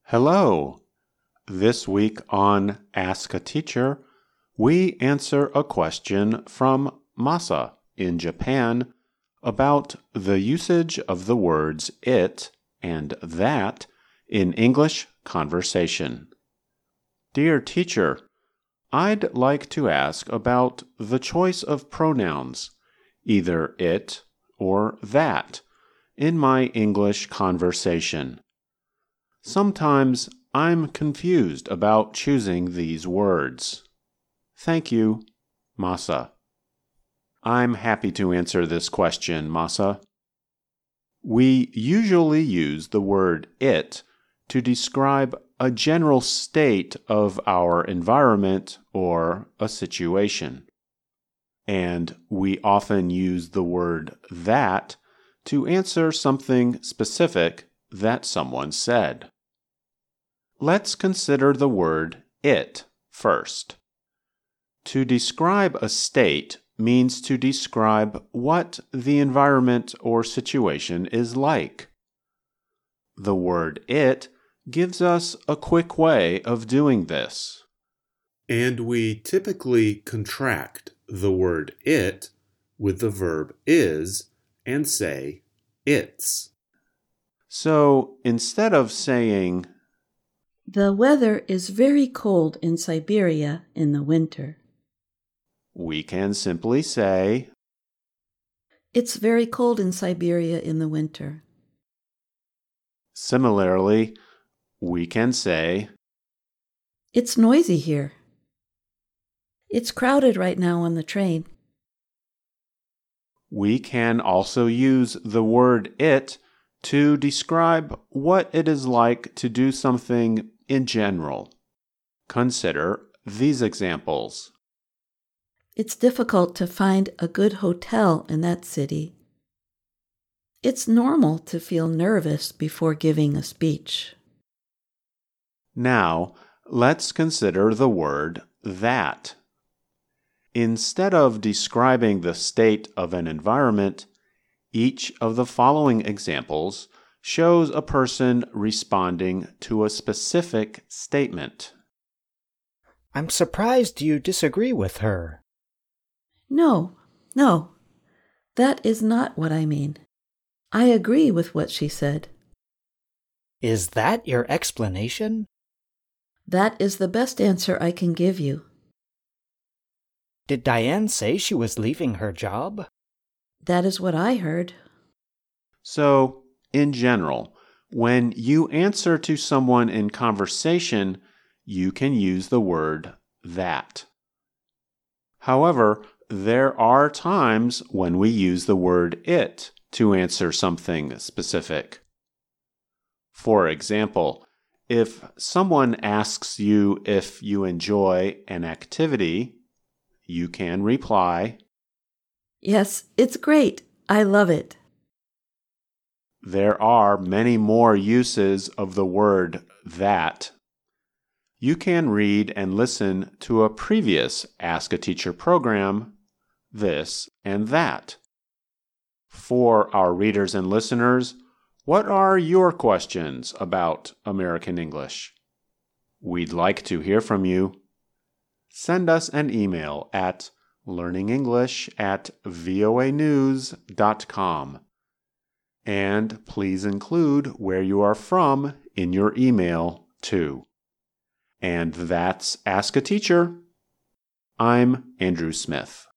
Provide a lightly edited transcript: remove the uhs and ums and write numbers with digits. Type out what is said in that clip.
Hello! This week on Ask a Teacher, we answer a question from Masa in Japan about the usage of the words it and that in English conversation. Dear teacher, I'd like to ask about the choice of pronouns, either it or that, in my English conversation. Sometimes I'm confused about choosing these words. Thank you, Masa. I'm happy to answer this question, Masa. We usually use the word it to describe a general state of our environment or a situation. And we often use the word that to answer something specific that someone said. Let's consider the word it first. To describe a state means to describe what the environment or situation is like. The word it gives us a quick way of doing this. And we typically contract the word it with the verb is and say it's. So instead of saying, "The weather is very cold in Siberia in the winter," we can simply say, "It's very cold in Siberia in the winter." Similarly, we can say, "It's noisy here. It's crowded right now on the train." We can also use the word it to describe what it is like to do something in general. Consider these examples. "It's difficult to find a good hotel in that city." "It's normal to feel nervous before giving a speech." Now, let's consider the word that. Instead of describing the state of an environment, each of the following examples shows a person responding to a specific statement. I'm surprised you disagree with her. No, that is not what I mean. I agree with what she said. Is that your explanation? That is the best answer I can give you. Did Diane say she was leaving her job? That is what I heard. So, in general, when you answer to someone in conversation, you can use the word that. However, there are times when we use the word it to answer something specific. For example, if someone asks you if you enjoy an activity, you can reply, "Yes, it's great. I love it." There are many more uses of the word that. You can read and listen to a previous Ask a Teacher program, This and That. For our readers and listeners, what are your questions about American English? We'd like to hear from you. Send us an email at learningenglish@voanews.com. And please include where you are from in your email, too. And that's Ask a Teacher. I'm Andrew Smith.